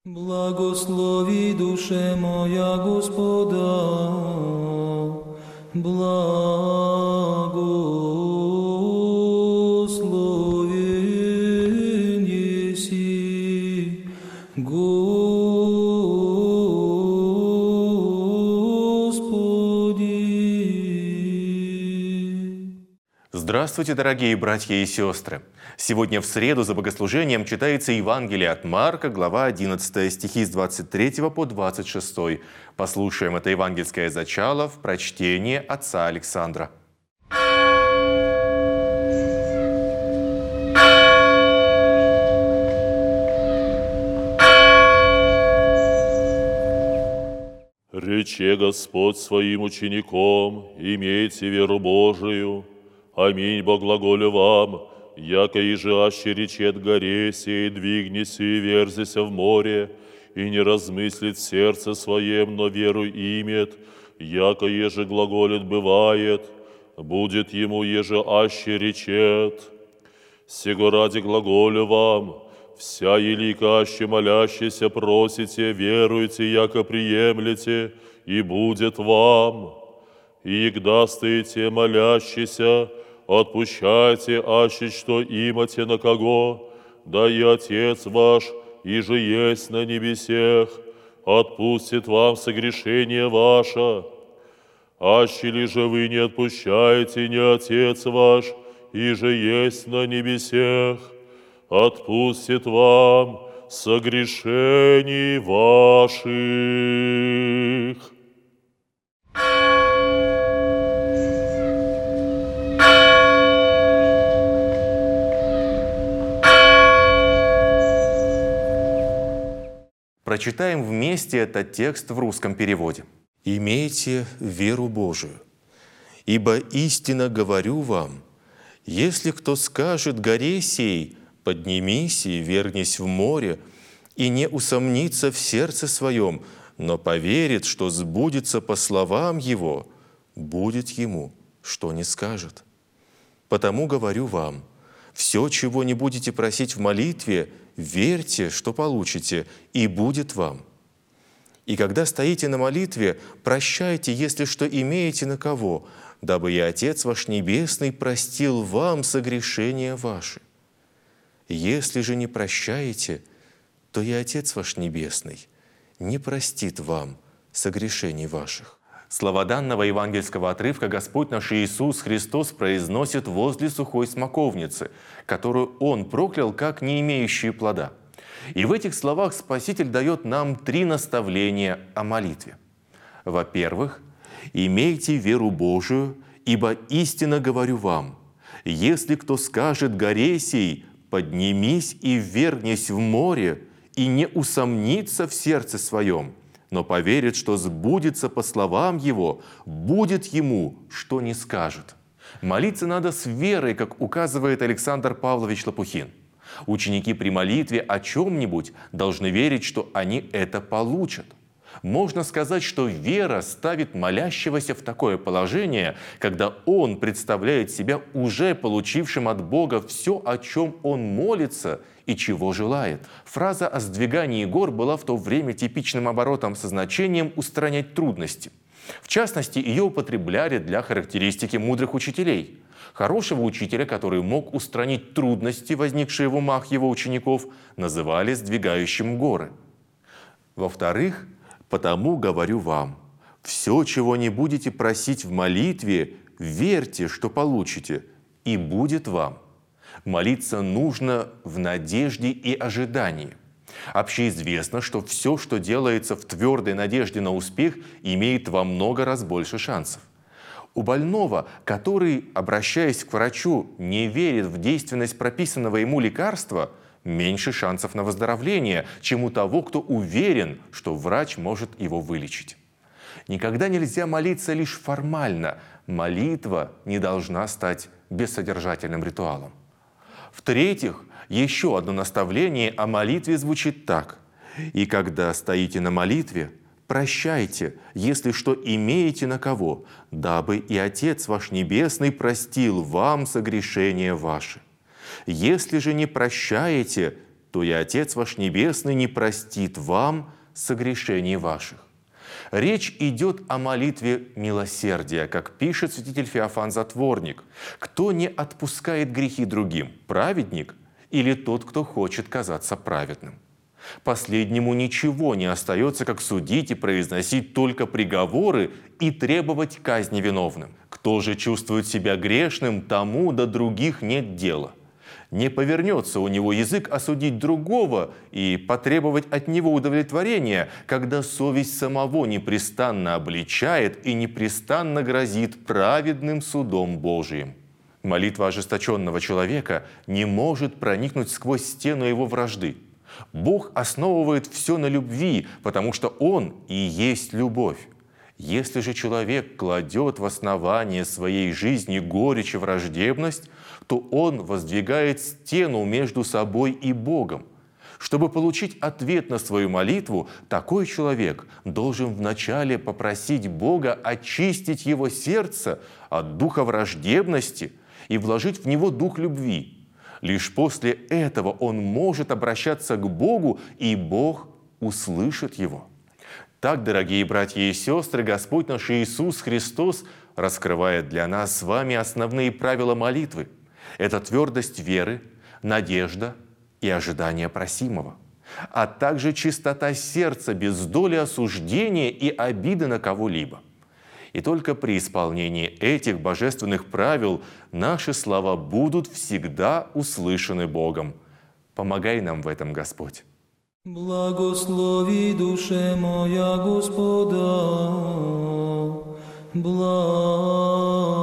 Благослови душе моя Господа, благословен еси, Господи. Здравствуйте, дорогие братья и сестры! Сегодня в среду за богослужением читается Евангелие от Марка, глава 11, стихи с 23 по 26. Послушаем это евангельское зачало в прочтении отца Александра. Рече Господь своим учеником: имейте веру Божию. Аминь, боглаголю вам, яко иже аще речет горе сей, двигнися и верзися в море, и не размыслит в сердце своем, но веру имет, яко еже глаголит бывает, будет ему еже аще речет. Сего ради глаголю вам, вся елика аще молящийся просите, веруйте, яко приемлете, и будет вам. И егда стоите молящийся, отпущайте, аще что имате на кого, да и Отец ваш, иже есть на небесех, отпустит вам согрешение ваше. Аще ли же вы не отпущаете, не Отец ваш, иже есть на небесех, отпустит вам согрешений ваших. Прочитаем вместе этот текст в русском переводе. «Имейте веру Божию, ибо истинно говорю вам, если кто скажет горе сей, поднимись и вернись в море, и не усомнится в сердце своем, но поверит, что сбудется по словам его, будет ему, что не скажет. Потому говорю вам, все, чего не будете просить в молитве, верьте, что получите, и будет вам. И когда стоите на молитве, прощайте, если что имеете на кого, дабы и Отец ваш Небесный простил вам согрешения ваши. Если же не прощаете, то и Отец ваш Небесный не простит вам согрешений ваших». Слова данного евангельского отрывка Господь наш Иисус Христос произносит возле сухой смоковницы, которую Он проклял как не имеющую плода. И в этих словах Спаситель дает нам 3 наставления о молитве. Во-первых, «Имейте веру Божию, ибо истинно говорю вам, если кто скажет горе сей, поднимись и ввергнись в море, и не усомнится в сердце своем, но поверит, что сбудется по словам его, будет ему, что не скажет». Молиться надо с верой, как указывает Александр Павлович Лопухин. Ученики при молитве о чем-нибудь должны верить, что они это получат. Можно сказать, что вера ставит молящегося в такое положение, когда он представляет себя уже получившим от Бога все, о чем он молится и чего желает. Фраза о сдвигании гор была в то время типичным оборотом со значением «устранять трудности». В частности, ее употребляли для характеристики мудрых учителей. Хорошего учителя, который мог устранить трудности, возникшие в умах его учеников, называли «сдвигающим горы». Во-вторых, «потому говорю вам, все, чего не будете просить в молитве, верьте, что получите, и будет вам». Молиться нужно в надежде и ожидании. Общеизвестно, что все, что делается в твердой надежде на успех, имеет во много раз больше шансов. У больного, который, обращаясь к врачу, не верит в действенность прописанного ему лекарства, меньше шансов на выздоровление, чем у того, кто уверен, что врач может его вылечить. Никогда нельзя молиться лишь формально. Молитва не должна стать бессодержательным ритуалом. В-третьих, еще одно наставление о молитве звучит так. «И когда стоите на молитве, прощайте, если что имеете на кого, дабы и Отец ваш Небесный простил вам согрешения ваши. Если же не прощаете, то и Отец ваш Небесный не простит вам согрешений ваших». Речь идет о молитве милосердия, как пишет святитель Феофан Затворник. Кто не отпускает грехи другим, праведник или тот, кто хочет казаться праведным? Последнему ничего не остается, как судить и произносить только приговоры и требовать казни виновным. Кто же чувствует себя грешным, тому до других нет дела. Не повернется у него язык осудить другого и потребовать от него удовлетворения, когда совесть самого непрестанно обличает и непрестанно грозит праведным судом Божиим. Молитва ожесточенного человека не может проникнуть сквозь стену его вражды. Бог основывает все на любви, потому что Он и есть любовь. Если же человек кладет в основание своей жизни горечь и враждебность, то он воздвигает стену между собой и Богом. Чтобы получить ответ на свою молитву, такой человек должен вначале попросить Бога очистить его сердце от духа враждебности и вложить в него дух любви. Лишь после этого он может обращаться к Богу, и Бог услышит его. Так, дорогие братья и сестры, Господь наш Иисус Христос раскрывает для нас с вами основные правила молитвы. Это твердость веры, надежда и ожидание просимого, а также чистота сердца без доли осуждения и обиды на кого-либо. И только при исполнении этих божественных правил наши слова будут всегда услышаны Богом. Помогай нам в этом, Господь. Благослови душе моя Господа, благослови.